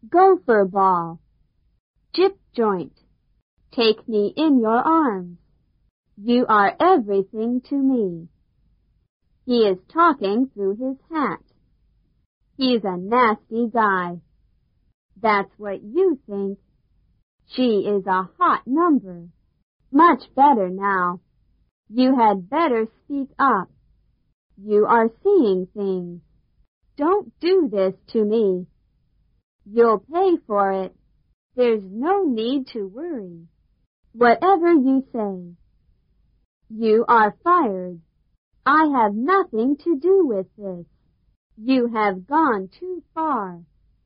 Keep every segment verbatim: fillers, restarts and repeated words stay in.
Gopher ball. Gyp joint. Take me in your arms. You are everything to me. He is talking through his hat. He's a nasty guy. That's what you think. She is a hot number. Much better now. You had better speak up. You are seeing things. Don't do this to me. You'll pay for it. There's no need to worry. Whatever you say. You are fired. I have nothing to do with this. You have gone too far.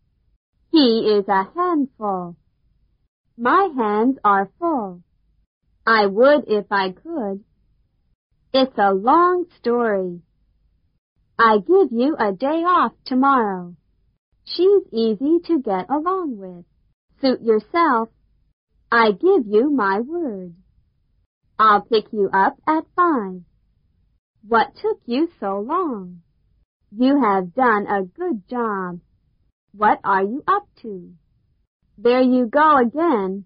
He is a handful. My hands are full. I would if I could. It's a long story. I give you a day off tomorrow. She's easy to get along with. Suit yourself. I give you my word. I'll pick you up at five. What took you so long? You have done a good job. What are you up to? There you go again.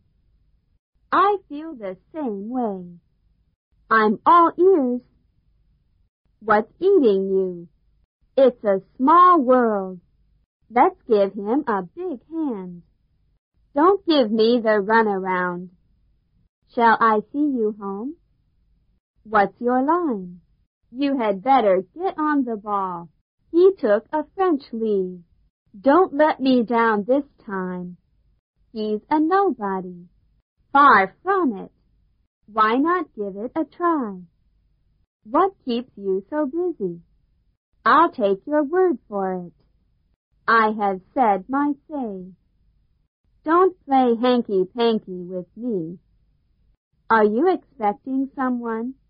I feel the same way. I'm all ears. What's eating you? It's a small world. Let's give him a big hand. Don't give me the runaround. Shall I see you home? What's your line? You had better get on the ball. He took a French leave. Don't let me down this time. He's a nobody. Far from it. Why not give it a try? What keeps you so busy? I'll take your word for it. I have said my say. Don't play hanky-panky with me. Are you expecting someone?